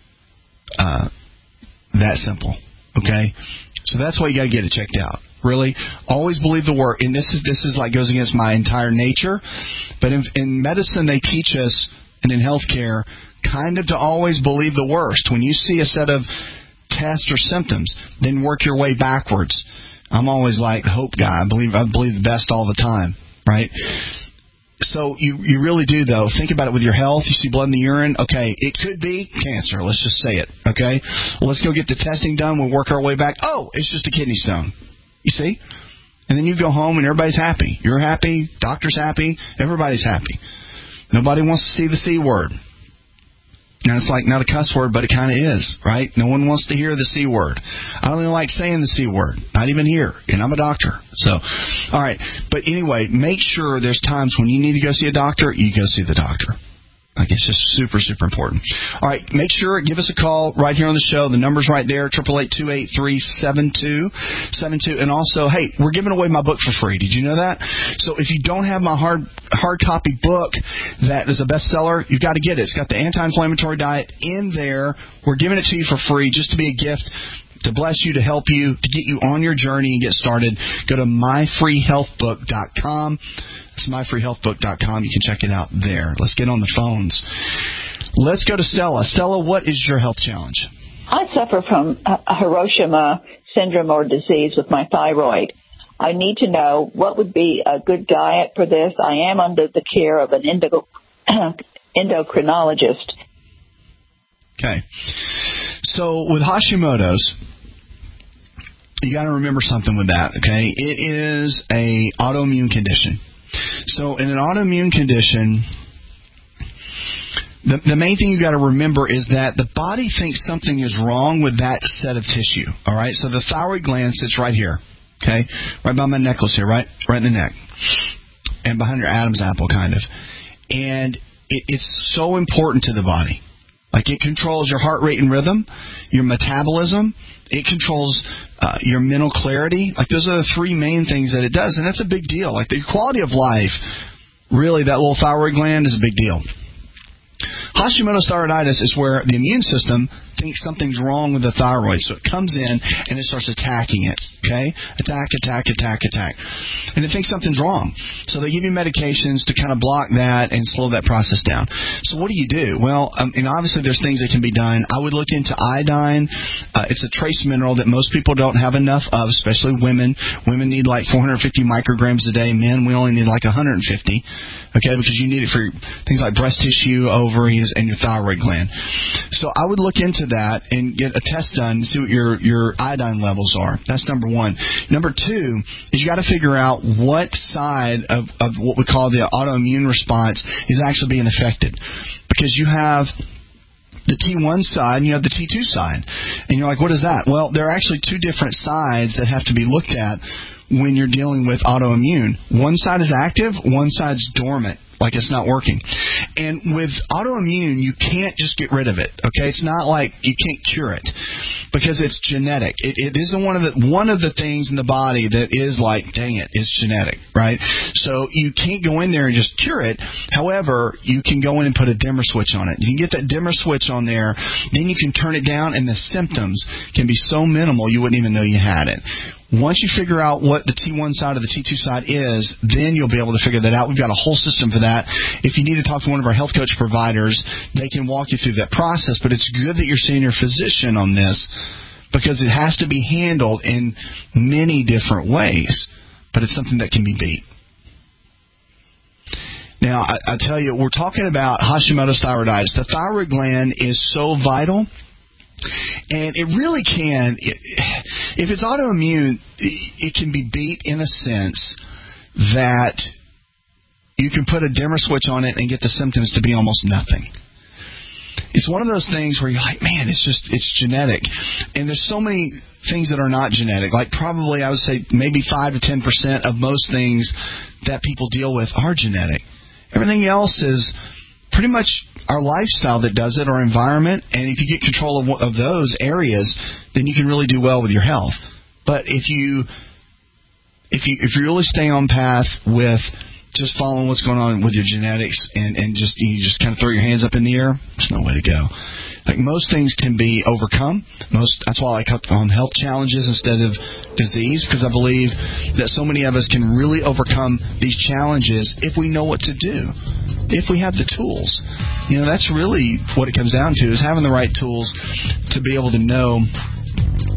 uh, that simple. Okay? So that's why you got to get it checked out. Really, always believe the work. And this is this is like goes against my entire nature. But in, in medicine, they teach us, and in healthcare, kind of to always believe the worst. When you see a set of tests or symptoms, then work your way backwards. I'm always like the hope guy. I believe I believe the best all the time, right? So you, you really do, though. Think about it with your health. You see blood in the urine. Okay, it could be cancer. Let's just say it, okay? Well, let's go get the testing done. We'll work our way back. Oh, it's just a kidney stone. You see? And then you go home and everybody's happy. You're happy. Doctor's happy. Everybody's happy. Nobody wants to see the C word. Now, it's like not a cuss word, but it kind of is, right? No one wants to hear the C word. I don't even like saying the C word, not even here, and I'm a doctor. So, all right. But anyway, make sure there's times when you need to go see a doctor, you go see the doctor. Like, it's just super, super important. All right, make sure, give us a call right here on the show. The number's right there, eight eight eight, two eight three, seven two seven two. And also, hey, we're giving away my book for free. Did you know that? So if you don't have my hard hard copy book that is a bestseller, you've got to get it. It's got the anti-inflammatory diet in there. We're giving it to you for free just to be a gift, to bless you, to help you, to get you on your journey and get started. Go to my free health book dot com. It's my free health book dot com. You can check it out there. Let's get on the phones. Let's go to Stella. Stella, what is your health challenge? I suffer from Hiroshima syndrome or disease with my thyroid. I need to know what would be a good diet for this. I am under the care of an endo, endocrinologist. Okay. So with Hashimoto's, you got to remember something with that, okay? It is a autoimmune condition. So in an autoimmune condition, the, the main thing you got to remember is that the body thinks something is wrong with that set of tissue, all right? So the thyroid gland sits right here, okay? Right by my necklace here, right? Right in the neck. And behind your Adam's apple, kind of. And it, it's so important to the body. Like, it controls your heart rate and rhythm, your metabolism. It controls uh, your mental clarity. Like, those are the three main things that it does, and that's a big deal. Like, the quality of life, really, that little thyroid gland is a big deal. Hashimoto's thyroiditis is where the immune system thinks something's wrong with the thyroid, so it comes in and it starts attacking it, okay? Attack, attack, attack, attack. And it thinks something's wrong. So they give you medications to kind of block that and slow that process down. So what do you do? Well, um, and obviously there's things that can be done. I would look into iodine. Uh, it's a trace mineral that most people don't have enough of, especially women. Women need like four hundred fifty micrograms a day. Men, we only need like one hundred fifty, okay, because you need it for things like breast tissue, ovaries, and your thyroid gland. So I would look into that and get a test done to see what your, your iodine levels are. That's number one. Number two is you got to figure out what side of, of what we call the autoimmune response is actually being affected. Because you have the T one side and you have the T two side. And you're like, what is that? Well, there are actually two different sides that have to be looked at when you're dealing with autoimmune. One side is active, one side's dormant, like it's not working. And with autoimmune, you can't just get rid of it, okay? It's not like you can't cure it because it's genetic. It, it isn't one of the one of the things in the body that is like, dang it, it's genetic, right? So you can't go in there and just cure it. However, you can go in and put a dimmer switch on it. You can get that dimmer switch on there, then you can turn it down, and the symptoms can be so minimal you wouldn't even know you had it. Once you figure out what the T one side or the T two side is, then you'll be able to figure that out. We've got a whole system for that. If you need to talk to one of our health coach providers, they can walk you through that process. But it's good that you're seeing your physician on this because it has to be handled in many different ways. But it's something that can be beat. Now, I, I tell you, we're talking about Hashimoto's thyroiditis. The thyroid gland is so vital. And it really can, it, if it's autoimmune, it can be beat in a sense that you can put a dimmer switch on it and get the symptoms to be almost nothing. It's one of those things where you're like, man, it's just, it's genetic. And there's so many things that are not genetic. Like probably, I would say, maybe five to ten percent of most things that people deal with are genetic. Everything else is pretty much our lifestyle that does it, our environment, and if you get control of, of those areas, then you can really do well with your health. But if you if you if you really stay on path with just following what's going on with your genetics and, and just you just kind of throw your hands up in the air, there's no way to go. Like most things can be overcome. Most that's why I cut on health challenges instead of disease, because I believe that so many of us can really overcome these challenges if we know what to do. If we have the tools. You know, that's really what it comes down to, is having the right tools to be able to know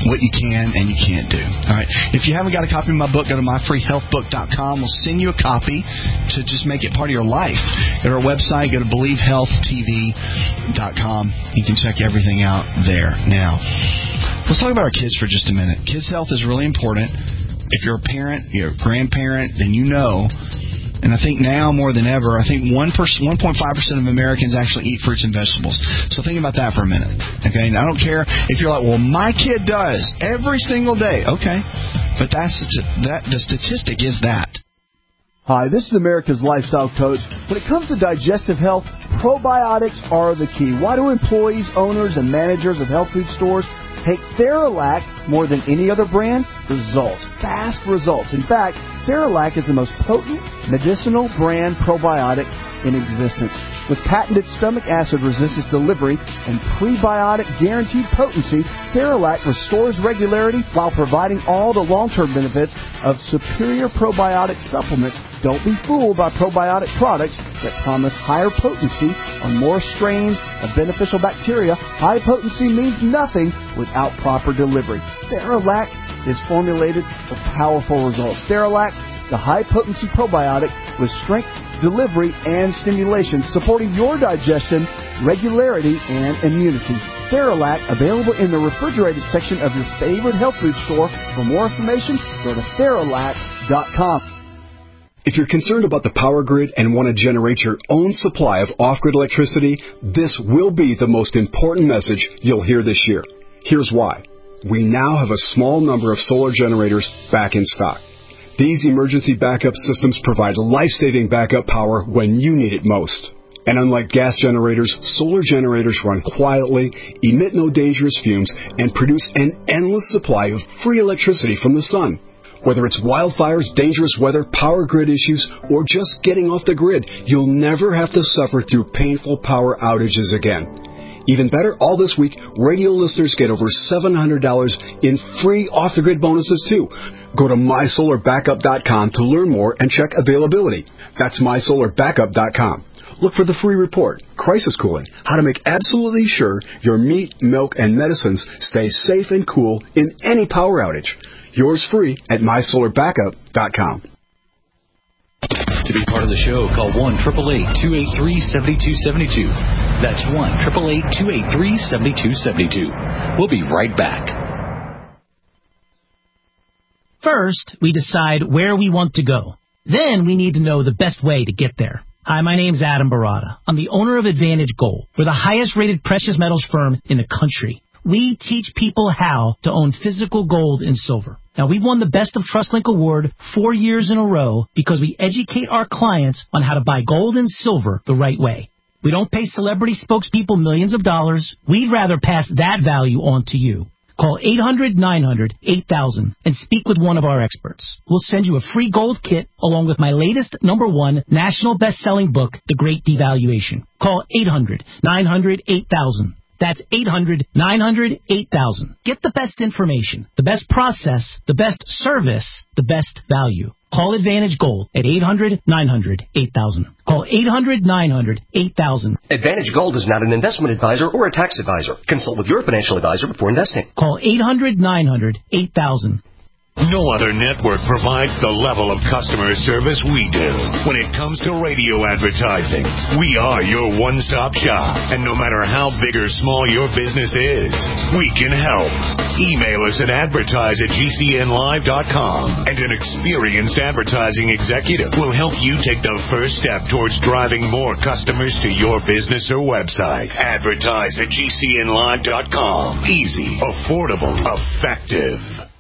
what you can and you can't do. All right. If you haven't got a copy of my book, go to my free health book dot com. We'll send you a copy to just make it part of your life. Go to our website, go to believe health t v dot com. You can check everything out there. Now, let's talk about our kids for just a minute. Kids' health is really important. If you're a parent, you're a grandparent, then you know. And I think now more than ever, I think one point five percent of Americans actually eat fruits and vegetables. So think about that for a minute. Okay, and I don't care if you're like, well, my kid does every single day. Okay, but that's that. The statistic is that. Hi, this is America's Lifestyle Coach. When it comes to digestive health, probiotics are the key. Why do employees, owners, and managers of health food stores take Theralac more than any other brand? Results. Fast results. In fact, Theralac is the most potent medicinal brand probiotic in existence. With patented stomach acid resistance delivery and prebiotic guaranteed potency, Theralac restores regularity while providing all the long-term benefits of superior probiotic supplements. Don't be fooled by probiotic products that promise higher potency on more strains of beneficial bacteria. High potency means nothing without proper delivery. Theralac is formulated for powerful results. Theralac, the high-potency probiotic with strength, delivery, and stimulation, supporting your digestion, regularity, and immunity. Theralac, available in the refrigerated section of your favorite health food store. For more information, go to Theralac dot com. If you're concerned about the power grid and want to generate your own supply of off-grid electricity, this will be the most important message you'll hear this year. Here's why. We now have a small number of solar generators back in stock. These emergency backup systems provide life-saving backup power when you need it most. And unlike gas generators, solar generators run quietly, emit no dangerous fumes, and produce an endless supply of free electricity from the sun. Whether it's wildfires, dangerous weather, power grid issues, or just getting off the grid, you'll never have to suffer through painful power outages again. Even better, all this week, radio listeners get over seven hundred dollars in free off-the-grid bonuses, too. Go to my solar backup dot com to learn more and check availability. That's my solar backup dot com. Look for the free report, Crisis Cooling, how to make absolutely sure your meat, milk, and medicines stay safe and cool in any power outage. Yours free at my solar backup dot com. To be part of the show, call one eight eight eight, two eight three, seven two seven two. That's one eight eight eight, two eight three, seven two seven two. We'll be right back. First, we decide where we want to go. Then we need to know the best way to get there. Hi, my name's Adam Barada. I'm the owner of Advantage Gold. We're the highest-rated precious metals firm in the country. We teach people how to own physical gold and silver. Now, we've won the Best of TrustLink Award four years in a row because we educate our clients on how to buy gold and silver the right way. We don't pay celebrity spokespeople millions of dollars. We'd rather pass that value on to you. Call eight hundred, nine hundred, eight thousand and speak with one of our experts. We'll send you a free gold kit along with my latest number one national best-selling book, The Great Devaluation. Call eight hundred, nine hundred, eight thousand. That's eight hundred, nine hundred, eight thousand. Get the best information, the best process, the best service, the best value. Call Advantage Gold at eight hundred, nine hundred, eight thousand. Call eight hundred, nine hundred, eight thousand. Advantage Gold is not an investment advisor or a tax advisor. Consult with your financial advisor before investing. Call eight hundred, nine hundred, eight thousand. No other network provides the level of customer service we do. When it comes to radio advertising, we are your one-stop shop. And no matter how big or small your business is, we can help. Email us at advertise at G C N live dot com, and an experienced advertising executive will help you take the first step towards driving more customers to your business or website. Advertise at G C N live dot com. Easy, affordable, effective.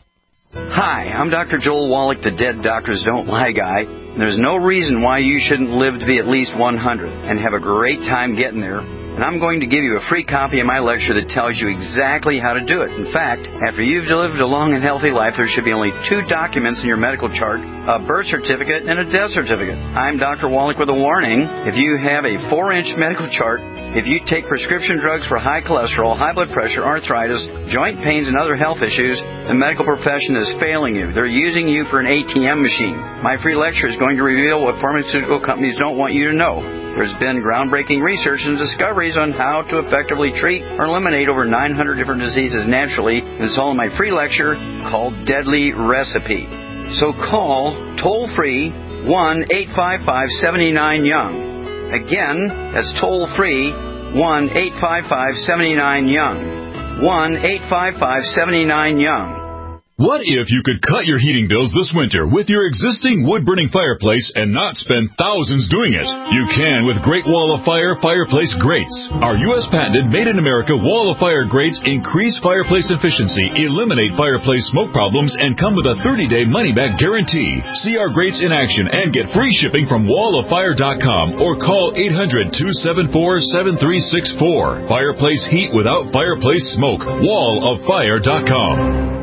Hi, I'm Doctor Joel Wallach, the Dead Doctors Don't Lie guy. There's no reason why you shouldn't live to be at least one hundred and have a great time getting there. And I'm going to give you a free copy of my lecture that tells you exactly how to do it. In fact, after you've lived a long and healthy life, there should be only two documents in your medical chart, a birth certificate and a death certificate. I'm Doctor Wallach with a warning. If you have a four-inch medical chart, if you take prescription drugs for high cholesterol, high blood pressure, arthritis, joint pains, and other health issues, the medical profession is failing you. They're using you for an A T M machine. My free lecture is going to reveal what pharmaceutical companies don't want you to know. There's been groundbreaking research and discoveries on how to effectively treat or eliminate over nine hundred different diseases naturally, and it's all in my free lecture called Deadly Recipe. So call toll-free one eight five five, seven nine, young. Again, that's toll-free one eight five five, seven nine, young. one eight five five, seven nine, young. What if you could cut your heating bills this winter with your existing wood-burning fireplace and not spend thousands doing it? You can with Great Wall of Fire fireplace grates. Our U S patented made-in-America Wall of Fire grates increase fireplace efficiency, eliminate fireplace smoke problems, and come with a thirty-day money-back guarantee. See our grates in action and get free shipping from wall of fire dot com or call eight hundred, two seven four, seven three six four. Fireplace heat without fireplace smoke. wall of fire dot com.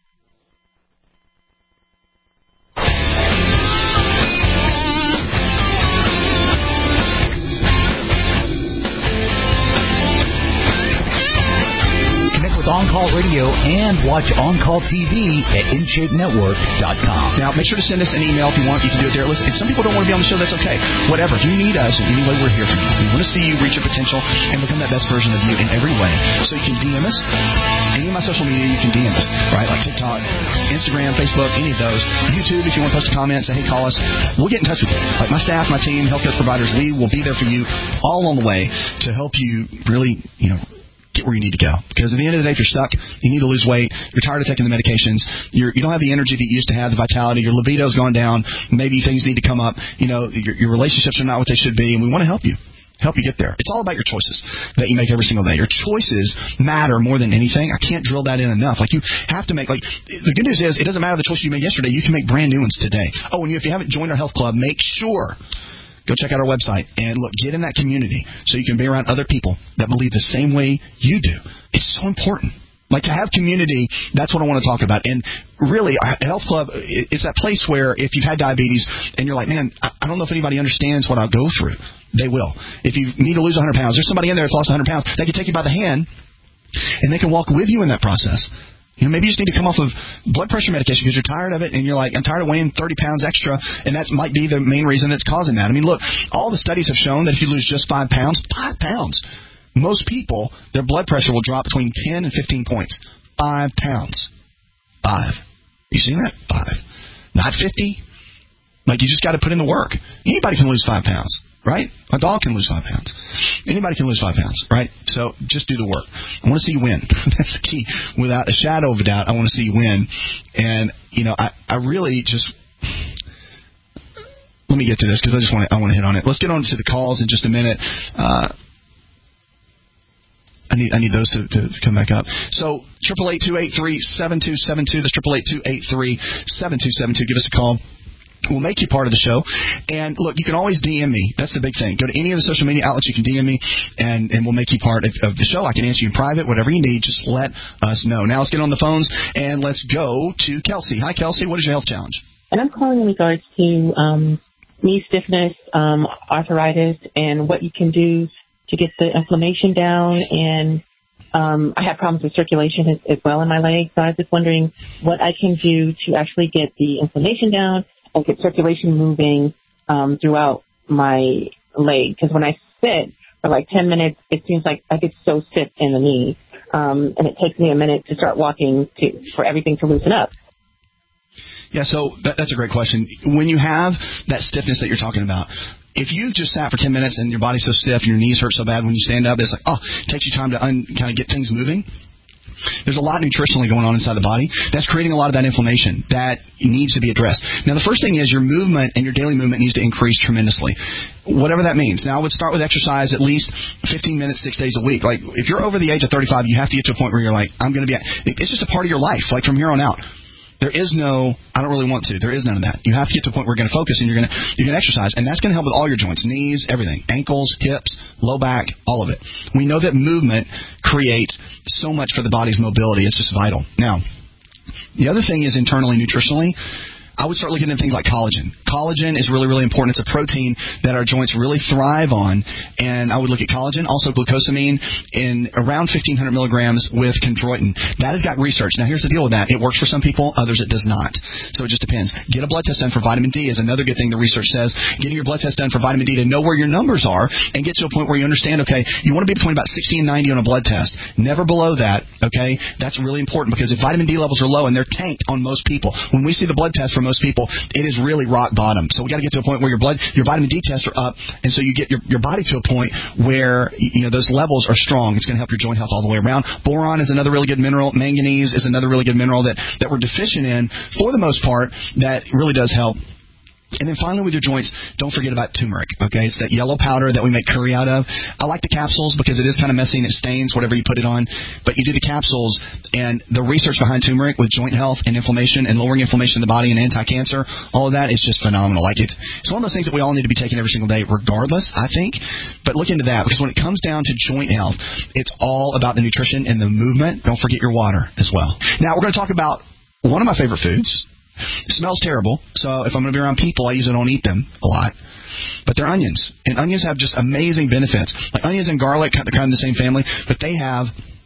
On-Call Radio and watch On-Call T V at in shape network dot com. Now, make sure to send us an email if you want. You can do it there. Listen, if some people don't want to be on the show, that's okay. Whatever. If you need us in any way, we're here for you. We want to see you reach your potential and become that best version of you in every way. So you can D M us. Any of my social media, you can D M us, right? Like TikTok, Instagram, Facebook, any of those. YouTube, if you want to post a comment, say, hey, call us. We'll get in touch with you. Like my staff, my team, healthcare providers, we will be there for you all along the way to help you really, you know, get where you need to go. Because at the end of the day, if you're stuck, you need to lose weight, you're tired of taking the medications, you're, you don't have the energy that you used to have, the vitality, your libido's gone down, maybe things need to come up, you know, your, your relationships are not what they should be, and we want to help you. Help you get there. It's all about your choices that you make every single day. Your choices matter more than anything. I can't drill that in enough. Like, you have to make, like, the good news is it doesn't matter the choices you made yesterday. You can make brand new ones today. Oh, and if you haven't joined our health club, make sure go check out our website and look, get in that community so you can be around other people that believe the same way you do. It's so important. Like, to have community, that's what I want to talk about. And really, a health club, it's that place where if you've had diabetes and you're like, man, I don't know if anybody understands what I'll go through. They will. If you need to lose one hundred pounds, there's somebody in there that's lost one hundred pounds. They can take you by the hand and they can walk with you in that process. You know, maybe you just need to come off of blood pressure medication because you're tired of it and you're like, I'm tired of weighing thirty pounds extra, and that might be the main reason that's causing that. I mean, look, all the studies have shown that if you lose just five pounds, five pounds, most people, their blood pressure will drop between ten and fifteen points. Five pounds. Five. You seen that? Five. Not fifty. Like, you just got to put in the work. Anybody can lose five pounds. Right? A dog can lose five pounds. Anybody can lose five pounds, right? So just do the work. I want to see you win. That's the key. Without a shadow of a doubt, I want to see you win. And, you know, I, I really just... Let me get to this because I just want to, I want to hit on it. Let's get on to the calls in just a minute. Uh, I need I need those to, to come back up. So, eight eight eight, two eight three, seven two seven two. That's eight eight eight, two eight three, seven two seven two. Give us a call. We'll make you part of the show. And, look, you can always D M me. That's the big thing. Go to any of the social media outlets. You can D M me, and, and we'll make you part of, of the show. I can answer you in private. Whatever you need, just let us know. Now let's get on the phones, and let's go to Kelsey. Hi, Kelsey. What is your health challenge? And I'm calling in regards to um, knee stiffness, um, arthritis, and what you can do to get the inflammation down. And um, I have problems with circulation as, as well in my legs. So I was just wondering what I can do to actually get the inflammation down and get circulation moving um, throughout my leg. Because when I sit for like ten minutes, it seems like I get so stiff in the knee. Um, and it takes me a minute to start walking to, for everything to loosen up. Yeah, so that, that's a great question. When you have that stiffness that you're talking about, if you've just sat for ten minutes and your body's so stiff and your knees hurt so bad when you stand up, it's like, oh, it takes you time to un, kind of get things moving. There's a lot nutritionally going on inside the body that's creating a lot of that inflammation that needs to be addressed. Now, the first thing is your movement and your daily movement needs to increase tremendously, whatever that means. Now, I would start with exercise at least fifteen minutes, six days a week. Like, if you're over the age of thirty-five, you have to get to a point where you're like, I'm going to be at, it's just a part of your life, like from here on out. There is no, I don't really want to. There is none of that. You have to get to a point where you're going to focus and you're going to you're going to exercise, and that's going to help with all your joints, knees, everything, ankles, hips, low back, all of it. We know that movement creates so much for the body's mobility. It's just vital. Now, the other thing is internally, nutritionally, I would start looking at things like collagen. Collagen is really, really important. It's a protein that our joints really thrive on. And I would look at collagen, also glucosamine in around fifteen hundred milligrams with chondroitin. That has got research. Now, here's the deal with that. It works for some people, others it does not. So it just depends. Get a blood test done for vitamin D is another good thing the research says. Getting your blood test done for vitamin D to know where your numbers are and get to a point where you understand, okay, you want to be between about sixty and ninety on a blood test. Never below that, okay? That's really important because if vitamin D levels are low and they're tanked on most people, when we see the blood test for most people, it is really rock bottom. So we got to get to a point where your blood, your vitamin D tests are up, and so you get your, your body to a point where, you know, those levels are strong. It's going to help your joint health all the way around. Boron is another really good mineral. Manganese is another really good mineral that, that we're deficient in for the most part that really does help. And then finally with your joints, don't forget about turmeric, okay? It's that yellow powder that we make curry out of. I like the capsules because it is kind of messy and it stains whatever you put it on. But you do the capsules, and the research behind turmeric with joint health and inflammation and lowering inflammation in the body and anti-cancer, all of that is just phenomenal. Like it's, it's one of those things that we all need to be taking every single day regardless, I think. But look into that because when it comes down to joint health, it's all about the nutrition and the movement. Don't forget your water as well. Now we're going to talk about one of my favorite foods. It smells terrible, so if I'm going to be around people, I usually don't eat them a lot. But they're onions, and onions have just amazing benefits. Like onions and garlic, they're kind of the same family, but they have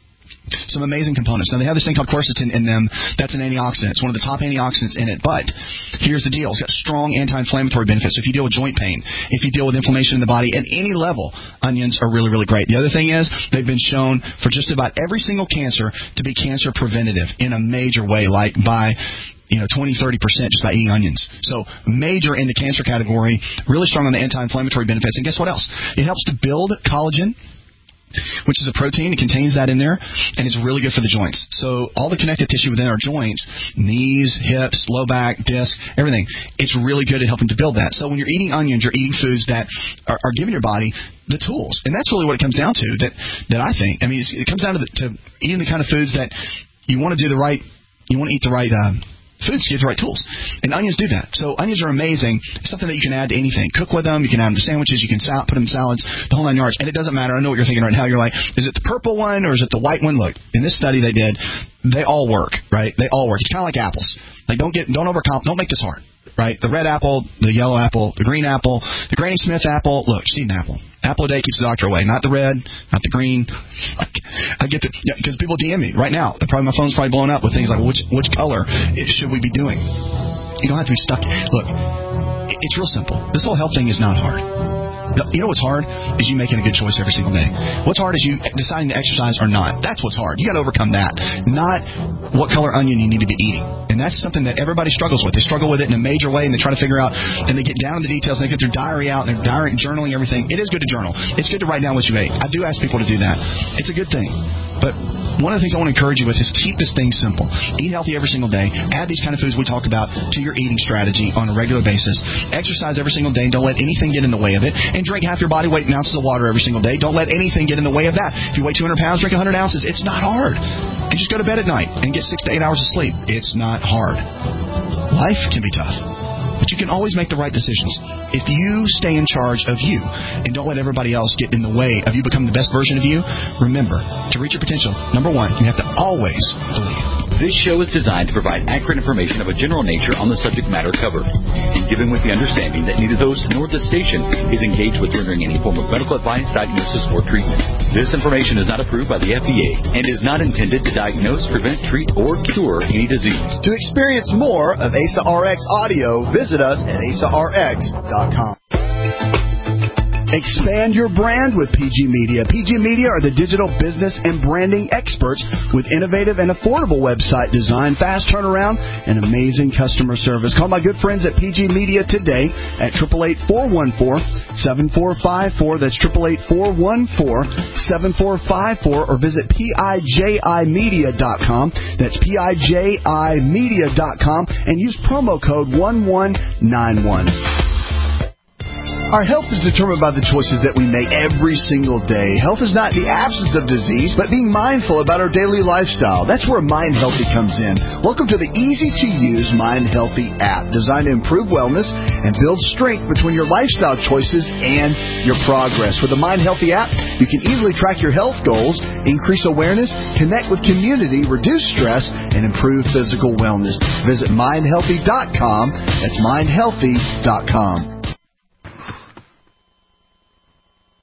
some amazing components. Now, they have this thing called quercetin in them. That's an antioxidant. It's one of the top antioxidants in it. But here's the deal. It's got strong anti-inflammatory benefits. So if you deal with joint pain, if you deal with inflammation in the body at any level, onions are really, really great. The other thing is they've been shown for just about every single cancer to be cancer preventative in a major way, like by you know, twenty, thirty percent just by eating onions. So major in the cancer category, really strong on the anti-inflammatory benefits. And guess what else? It helps to build collagen, which is a protein. It contains that in there, and it's really good for the joints. So all the connective tissue within our joints, knees, hips, low back, disc, everything, it's really good at helping to build that. So when you're eating onions, you're eating foods that are, are giving your body the tools. And that's really what it comes down to, that, that I think. I mean, it's, it comes down to, the, to eating the kind of foods that you want to do the right, you want to eat the right uh, foods to get the right tools. And onions do that. So onions are amazing. It's something that you can add to anything. Cook with them. You can add them to sandwiches. You can sal- put them in salads, the whole nine yards. And it doesn't matter. I know what you're thinking right now. You're like, is it the purple one or is it the white one? Look, in this study they did, they all work, right? They all work. It's kind of like apples. Like don't get, don't overcomp, don't make this hard, right? The red apple, the yellow apple, the green apple, the Granny Smith apple. Look, just eat an apple. Apple a day keeps the doctor away. Not the red, not the green. Like, I get the, because yeah, people D M me right now. The probably my phone's probably blowing up with things like, well, which which color should we be doing? You don't have to be stuck. Look, it's real simple. This whole health thing is not hard. You know what's hard is you making a good choice every single day. What's hard is you deciding to exercise or not. That's what's hard. You got to overcome that. Not what color onion you need to be eating. And that's something that everybody struggles with. They struggle with it in a major way, and they try to figure out, and they get down to the details, and they get their diary out, and they're diary, journaling everything. It is good to journal. It's good to write down what you ate. I do ask people to do that. It's a good thing. But one of the things I want to encourage you with is keep this thing simple. Eat healthy every single day. Add these kind of foods we talked about to your eating strategy on a regular basis. Exercise every single day. Don't let anything get in the way of it. And drink half your body weight in ounces of water every single day. Don't let anything get in the way of that. If you weigh two hundred pounds, drink one hundred ounces. It's not hard. And just go to bed at night and get six to eight hours of sleep. It's not hard. Life can be tough, but you can always make the right decisions if you stay in charge of you and don't let everybody else get in the way of you becoming the best version of you. Remember, to reach your potential, number one, you have to always believe. This show is designed to provide accurate information of a general nature on the subject matter covered, and given with the understanding that neither the host nor the station is engaged with rendering any form of medical advice, diagnosis, or treatment. This information is not approved by the F D A and is not intended to diagnose, prevent, treat, or cure any disease. To experience more of A S A R X audio, visit us at A S A R X dot com. Expand your brand with P G Media. P G Media are the digital business and branding experts with innovative and affordable website design, fast turnaround, and amazing customer service. Call my good friends at P G Media today at eight eight eight, four one four, seven four five four. That's eight eight eight, four one four, seven four five four. Or visit P I J I media dot com. That's P I J I media dot com. And use promo code one one nine one. Our health is determined by the choices that we make every single day. Health is not the absence of disease, but being mindful about our daily lifestyle. That's where Mind Healthy comes in. Welcome to the easy-to-use Mind Healthy app, designed to improve wellness and build strength between your lifestyle choices and your progress. With the Mind Healthy app, You can easily track your health goals, increase awareness, connect with community, reduce stress, and improve physical wellness. Visit mind healthy dot com. That's mind healthy dot com.